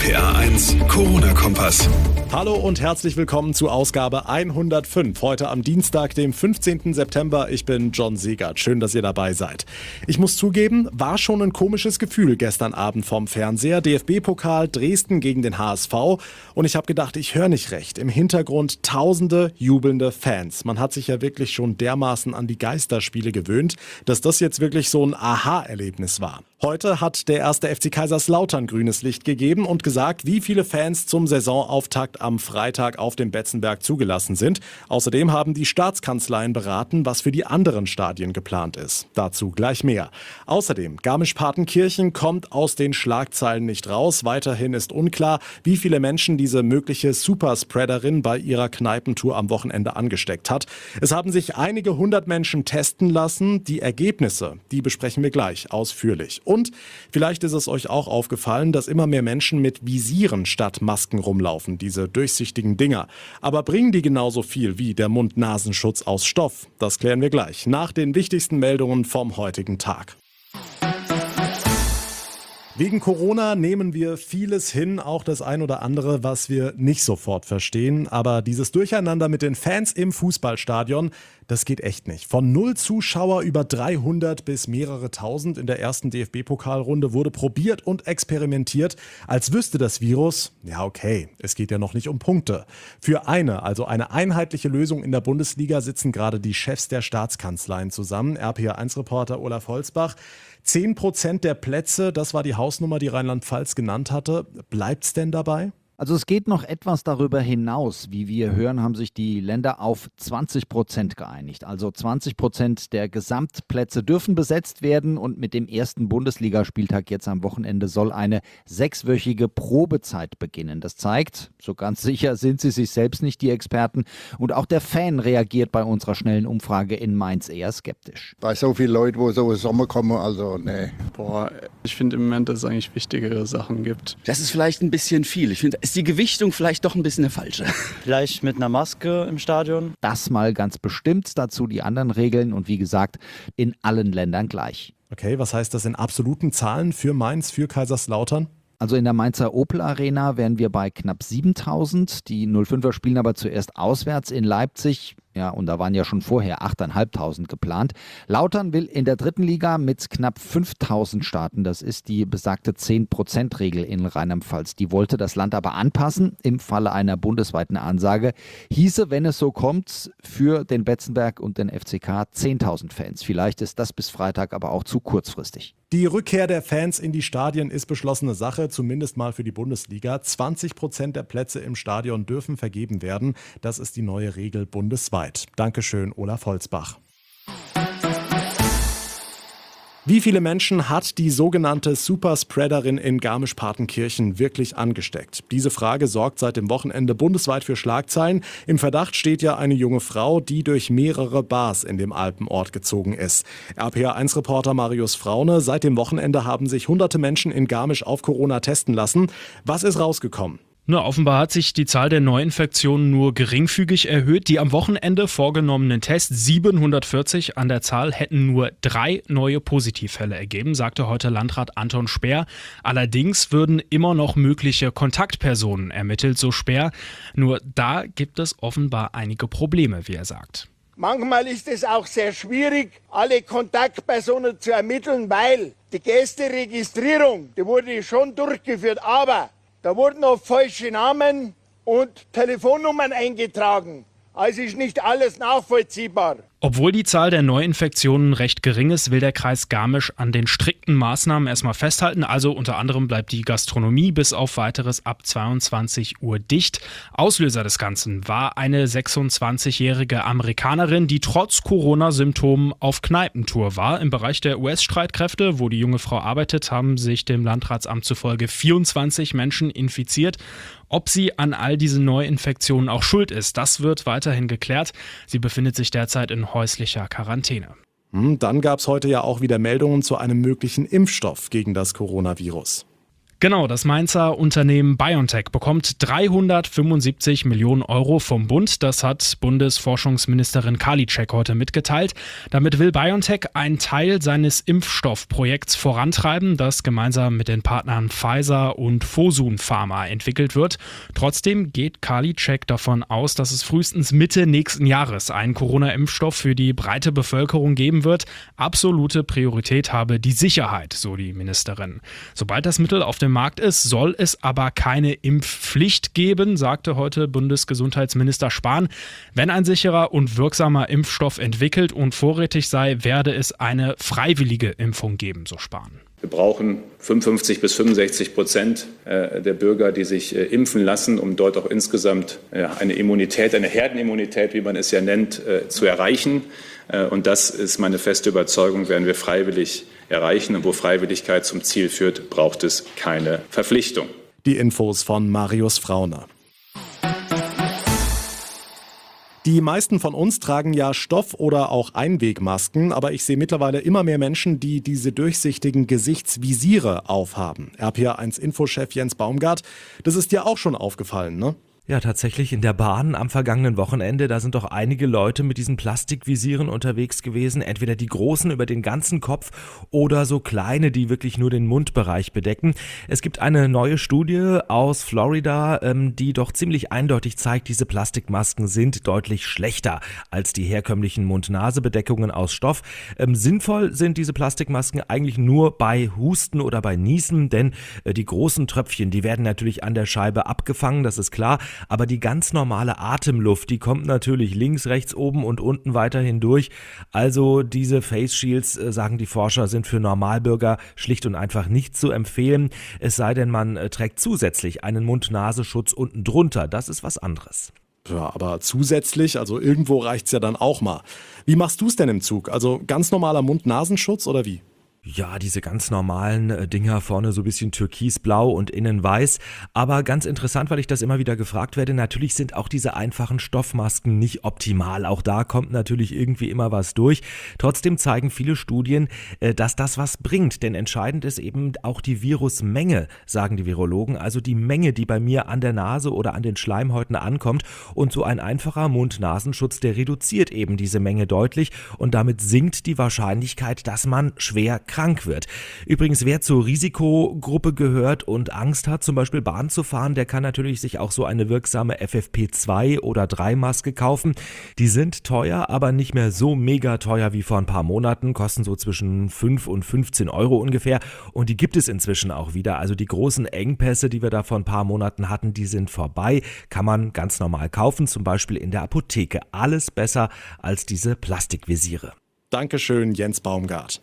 RPA1 Corona-Kompass. Hallo und herzlich willkommen zu Ausgabe 105. Heute am Dienstag, dem 15. September. Ich bin John Segert. Schön, dass ihr dabei seid. Ich muss zugeben, war schon ein komisches Gefühl gestern Abend vorm Fernseher. DFB-Pokal Dresden gegen den HSV. Und ich habe gedacht, ich höre nicht recht. Im Hintergrund tausende jubelnde Fans. Man hat sich ja wirklich schon dermaßen an die Geisterspiele gewöhnt, dass das jetzt wirklich so ein Aha-Erlebnis war. Heute hat der erste FC Kaiserslautern grünes Licht gegeben und gesagt, wie viele Fans zum Saisonauftakt am Freitag auf dem Betzenberg zugelassen sind. Außerdem haben die Staatskanzleien beraten, was für die anderen Stadien geplant ist. Dazu gleich mehr. Außerdem, Garmisch-Partenkirchen kommt aus den Schlagzeilen nicht raus. Weiterhin ist unklar, wie viele Menschen diese mögliche Superspreaderin bei ihrer Kneipentour am Wochenende angesteckt hat. Es haben sich einige hundert Menschen testen lassen. Die Ergebnisse, die besprechen wir gleich ausführlich. Und vielleicht ist es euch auch aufgefallen, dass immer mehr Menschen mit Visieren statt Masken rumlaufen, diese durchsichtigen Dinger. Aber bringen die genauso viel wie der Mund-Nasenschutz aus Stoff? Das klären wir gleich nach den wichtigsten Meldungen vom heutigen Tag. Wegen Corona nehmen wir vieles hin, auch das ein oder andere, was wir nicht sofort verstehen. Aber dieses Durcheinander mit den Fans im Fußballstadion, das geht echt nicht. Von 0 Zuschauer über 300 bis mehrere tausend in der ersten DFB-Pokalrunde wurde probiert und experimentiert, als wüsste das Virus, ja okay, es geht ja noch nicht um Punkte. Für eine einheitliche Lösung in der Bundesliga sitzen gerade die Chefs der Staatskanzleien zusammen. RPA1-Reporter Olaf Holzbach. 10% der Plätze, das war die Hausnummer, die Rheinland-Pfalz genannt hatte. Bleibt's denn dabei? Also es geht noch etwas darüber hinaus. Wie wir hören, haben sich die Länder auf 20% geeinigt. Also 20% der Gesamtplätze dürfen besetzt werden und mit dem ersten Bundesligaspieltag jetzt am Wochenende soll eine 6-wöchige Probezeit beginnen. Das zeigt, so ganz sicher sind sie sich selbst nicht, die Experten. Und auch der Fan reagiert bei unserer schnellen Umfrage in Mainz eher skeptisch. Bei so vielen Leuten, wo so im Sommer kommen, also nee. Ich finde im Moment, dass es eigentlich wichtigere Sachen gibt. Das ist vielleicht ein bisschen viel. Ich finde, ist die Gewichtung vielleicht doch ein bisschen eine falsche. Vielleicht mit einer Maske im Stadion? Das mal ganz bestimmt, dazu die anderen Regeln und wie gesagt, in allen Ländern gleich. Okay, was heißt das in absoluten Zahlen für Mainz, für Kaiserslautern? Also in der Mainzer Opel Arena wären wir bei knapp 7.000. Die 05er spielen aber zuerst auswärts in Leipzig. Ja, und da waren ja schon vorher 8.500 geplant. Lautern will in der dritten Liga mit knapp 5.000 starten. Das ist die besagte 10%-Regel in Rheinland-Pfalz. Die wollte das Land aber anpassen im Falle einer bundesweiten Ansage. Hieße, wenn es so kommt, für den Betzenberg und den FCK 10.000 Fans. Vielleicht ist das bis Freitag aber auch zu kurzfristig. Die Rückkehr der Fans in die Stadien ist beschlossene Sache, zumindest mal für die Bundesliga. 20% der Plätze im Stadion dürfen vergeben werden. Das ist die neue Regel bundesweit. Dankeschön, Olaf Holzbach. Wie viele Menschen hat die sogenannte Superspreaderin in Garmisch-Partenkirchen wirklich angesteckt? Diese Frage sorgt seit dem Wochenende bundesweit für Schlagzeilen. Im Verdacht steht ja eine junge Frau, die durch mehrere Bars in dem Alpenort gezogen ist. RPA1-Reporter Marius Fraune, seit dem Wochenende haben sich hunderte Menschen in Garmisch auf Corona testen lassen. Was ist rausgekommen? Offenbar hat sich die Zahl der Neuinfektionen nur geringfügig erhöht. Die am Wochenende vorgenommenen Tests, 740 an der Zahl, hätten nur 3 neue Positivfälle ergeben, sagte heute Landrat Anton Speer. Allerdings würden immer noch mögliche Kontaktpersonen ermittelt, so Speer. Nur da gibt es offenbar einige Probleme, wie er sagt. Manchmal ist es auch sehr schwierig, alle Kontaktpersonen zu ermitteln, weil die Gästeregistrierung, die wurde schon durchgeführt, aber da wurden oft falsche Namen und Telefonnummern eingetragen. Also ist nicht alles nachvollziehbar. Obwohl die Zahl der Neuinfektionen recht gering ist, will der Kreis Garmisch an den strikten Maßnahmen erstmal festhalten. Also unter anderem bleibt die Gastronomie bis auf weiteres ab 22 Uhr dicht. Auslöser des Ganzen war eine 26-jährige Amerikanerin, die trotz Corona-Symptomen auf Kneipentour war. Im Bereich der US-Streitkräfte, wo die junge Frau arbeitet, haben sich dem Landratsamt zufolge 24 Menschen infiziert. Ob sie an all diesen Neuinfektionen auch schuld ist, das wird weiterhin geklärt. Sie befindet sich derzeit in häuslicher Quarantäne. Dann gab es heute ja auch wieder Meldungen zu einem möglichen Impfstoff gegen das Coronavirus. Genau, das Mainzer Unternehmen BioNTech bekommt 375 Millionen Euro vom Bund. Das hat Bundesforschungsministerin Karliczek heute mitgeteilt. Damit will BioNTech einen Teil seines Impfstoffprojekts vorantreiben, das gemeinsam mit den Partnern Pfizer und Fosun Pharma entwickelt wird. Trotzdem geht Karliczek davon aus, dass es frühestens Mitte nächsten Jahres einen Corona-Impfstoff für die breite Bevölkerung geben wird. Absolute Priorität habe die Sicherheit, so die Ministerin. Sobald das Mittel auf dem Markt ist, soll es aber keine Impfpflicht geben, sagte heute Bundesgesundheitsminister Spahn. Wenn ein sicherer und wirksamer Impfstoff entwickelt und vorrätig sei, werde es eine freiwillige Impfung geben, so Spahn. Wir brauchen 55 bis 65% der Bürger, die sich impfen lassen, um dort auch insgesamt eine Immunität, eine Herdenimmunität, wie man es ja nennt, zu erreichen. Und das ist meine feste Überzeugung, werden wir freiwillig erreichen. Und wo Freiwilligkeit zum Ziel führt, braucht es keine Verpflichtung. Die Infos von Marius Frauner. Die meisten von uns tragen ja Stoff- oder auch Einwegmasken, aber ich sehe mittlerweile immer mehr Menschen, die diese durchsichtigen Gesichtsvisiere aufhaben. RPA1-Infochef Jens Baumgart, das ist dir auch schon aufgefallen, ne? Ja, tatsächlich in der Bahn am vergangenen Wochenende, da sind doch einige Leute mit diesen Plastikvisieren unterwegs gewesen, entweder die großen über den ganzen Kopf oder so kleine, die wirklich nur den Mundbereich bedecken. Es gibt eine neue Studie aus Florida, die doch ziemlich eindeutig zeigt, diese Plastikmasken sind deutlich schlechter als die herkömmlichen Mund-Nase-Bedeckungen aus Stoff. Sinnvoll sind diese Plastikmasken eigentlich nur bei Husten oder bei Niesen, denn die großen Tröpfchen, die werden natürlich an der Scheibe abgefangen, das ist klar. Aber die ganz normale Atemluft, die kommt natürlich links, rechts, oben und unten weiterhin durch. Also diese Face Shields, sagen die Forscher, sind für Normalbürger schlicht und einfach nicht zu empfehlen. Es sei denn, man trägt zusätzlich einen Mund-Nasenschutz unten drunter. Das ist was anderes. Ja, aber zusätzlich, also irgendwo reicht's ja dann auch mal. Wie machst du's denn im Zug? Also ganz normaler Mund-Nasenschutz oder wie? Ja, diese ganz normalen Dinger, vorne so ein bisschen türkisblau und innen weiß. Aber ganz interessant, weil ich das immer wieder gefragt werde, natürlich sind auch diese einfachen Stoffmasken nicht optimal. Auch da kommt natürlich irgendwie immer was durch. Trotzdem zeigen viele Studien, dass das was bringt. Denn entscheidend ist eben auch die Virusmenge, sagen die Virologen. Also die Menge, die bei mir an der Nase oder an den Schleimhäuten ankommt. Und so ein einfacher Mund-Nasenschutz, der reduziert eben diese Menge deutlich. Und damit sinkt die Wahrscheinlichkeit, dass man schwer krank wird. Übrigens, wer zur Risikogruppe gehört und Angst hat, zum Beispiel Bahn zu fahren, der kann natürlich sich auch so eine wirksame FFP2 oder 3 Maske kaufen. Die sind teuer, aber nicht mehr so mega teuer wie vor ein paar Monaten, kosten so zwischen 5 und 15 Euro ungefähr und die gibt es inzwischen auch wieder. Also die großen Engpässe, die wir da vor ein paar Monaten hatten, die sind vorbei, kann man ganz normal kaufen, zum Beispiel in der Apotheke. Alles besser als diese Plastikvisiere. Dankeschön, Jens Baumgart.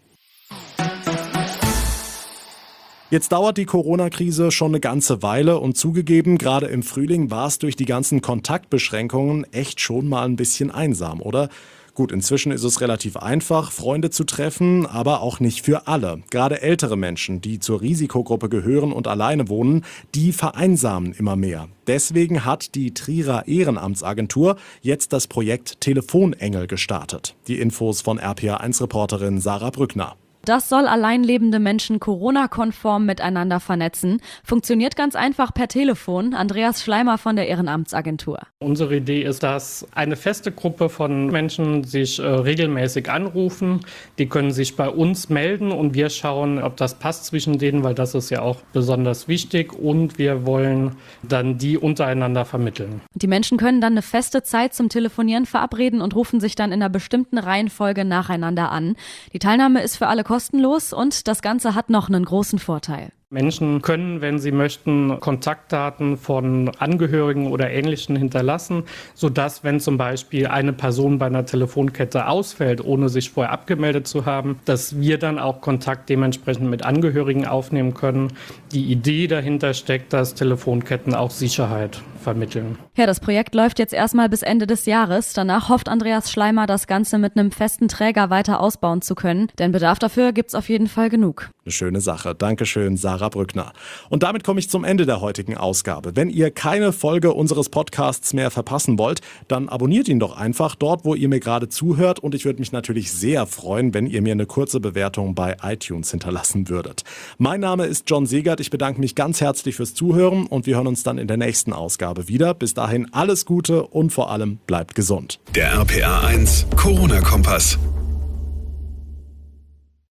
Jetzt dauert die Corona-Krise schon eine ganze Weile und zugegeben, gerade im Frühling war es durch die ganzen Kontaktbeschränkungen echt schon mal ein bisschen einsam, oder? Gut, inzwischen ist es relativ einfach, Freunde zu treffen, aber auch nicht für alle. Gerade ältere Menschen, die zur Risikogruppe gehören und alleine wohnen, die vereinsamen immer mehr. Deswegen hat die Trierer Ehrenamtsagentur jetzt das Projekt Telefonengel gestartet. Die Infos von RPA1-Reporterin Sarah Brückner. Das soll alleinlebende Menschen Corona-konform miteinander vernetzen. Funktioniert ganz einfach per Telefon. Andreas Schleimer von der Ehrenamtsagentur. Unsere Idee ist, dass eine feste Gruppe von Menschen sich regelmäßig anrufen. Die können sich bei uns melden und wir schauen, ob das passt zwischen denen, weil das ist ja auch besonders wichtig. Und wir wollen dann die untereinander vermitteln. Die Menschen können dann eine feste Zeit zum Telefonieren verabreden und rufen sich dann in einer bestimmten Reihenfolge nacheinander an. Die Teilnahme ist für alle kostenlos und das Ganze hat noch einen großen Vorteil. Menschen können, wenn sie möchten, Kontaktdaten von Angehörigen oder Ähnlichen hinterlassen, sodass, wenn zum Beispiel eine Person bei einer Telefonkette ausfällt, ohne sich vorher abgemeldet zu haben, dass wir dann auch Kontakt dementsprechend mit Angehörigen aufnehmen können. Die Idee dahinter steckt, dass Telefonketten auch Sicherheit vermitteln. Ja, das Projekt läuft jetzt erstmal bis Ende des Jahres. Danach hofft Andreas Schleimer, das Ganze mit einem festen Träger weiter ausbauen zu können. Denn Bedarf dafür gibt's auf jeden Fall genug. Eine schöne Sache. Dankeschön, Sarah Sarah Brückner. Und damit komme ich zum Ende der heutigen Ausgabe. Wenn ihr keine Folge unseres Podcasts mehr verpassen wollt, dann abonniert ihn doch einfach dort, wo ihr mir gerade zuhört. Und ich würde mich natürlich sehr freuen, wenn ihr mir eine kurze Bewertung bei iTunes hinterlassen würdet. Mein Name ist John Segert. Ich bedanke mich ganz herzlich fürs Zuhören und wir hören uns dann in der nächsten Ausgabe wieder. Bis dahin alles Gute und vor allem bleibt gesund. Der RPA 1 Corona-Kompass.